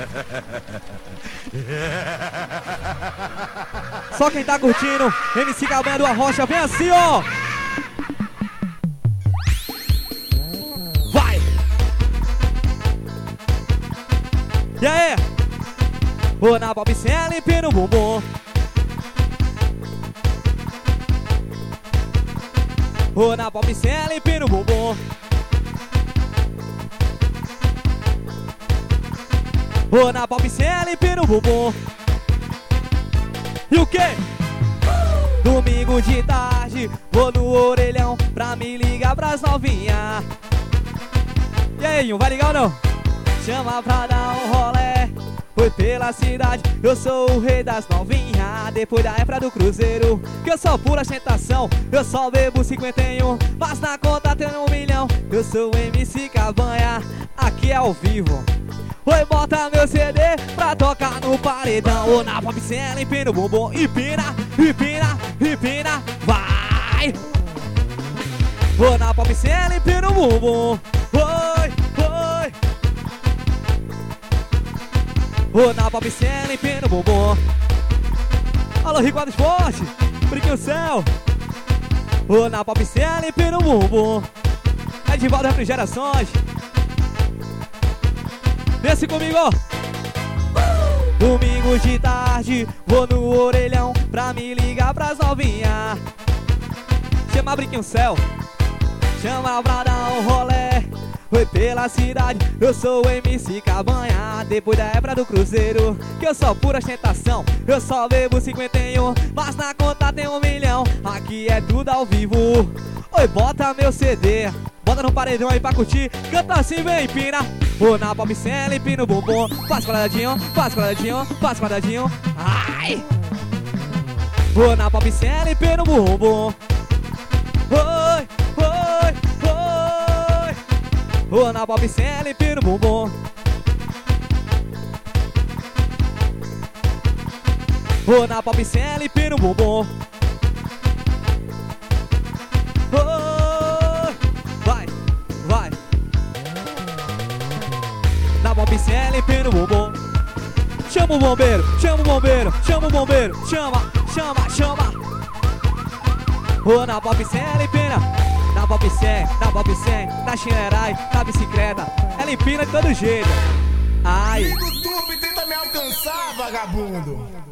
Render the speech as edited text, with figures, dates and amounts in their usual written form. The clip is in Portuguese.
Só quem tá curtindo, MC Cabanha do Arrocha, vem assim, ó. Vai! E aí? Vou na Bob Cell limpando o bumbum. Vou na Bob Cell limpando o bumbum. Vou na Bob Cell limpando o bumbum. E o quê? Domingo de tarde, vou no orelhão pra me ligar pras novinha. E aí, vai ligar ou não? Chama pra dar um rolé. Foi pela cidade, eu sou o rei das novinhas. Depois da época do cruzeiro, que eu sou pura tentação. Eu só bebo 51, mas na conta tem 1 milhão. Eu sou o MC Cabanha, aqui é ao vivo. Oi, bota meu CD pra tocar no paredão. Ou na Bob Cell, empina o bumbum. Empina, empina, empina, vai! Vou na Bob Cell, empina o bumbum. Oi, oi. Vou na Bob Cell, empina o bumbum. Alô, Ricardo Esporte, Brinquinho Céu. Vou na Bob Cell, empina o bumbum. É de volta refrigerações. Desce comigo, ó. Domingo de tarde, vou no orelhão pra me ligar pras novinha. Chama Brinquinho Céu, chama pra dar um rolé. Foi pela cidade, eu sou o MC Cabanha. Depois da época do cruzeiro, que eu sou pura tentação. Eu só bebo 51, mas na conta tem 1 milhão. Aqui é tudo ao vivo. Oi, bota meu CD, bota no paredão aí pra curtir. Canta assim, vem, empina. Vou na Bob Cell, empina o bumbum. Faz quadradinho, faz quadradinho, faz quadradinho. Ai! Vou na Bob Cell, empina o bumbum. Oi, oi, oi. Vou na Bob Cell, empina o bumbum. Vou na Bob Cell, empina o bumbum. Oi, vai, vai. Na Bob Cell, empina o bumbum. Chama o bombeiro, chama o bombeiro, chama o bombeiro. Chama, chama, chama. Vou na Bob Cell, empina. Na Bob Cell, na Bob Cell, na Chinerai, na bicicleta. Ela empina de todo jeito. Ai. Liga o turbo e tenta me alcançar, vagabundo.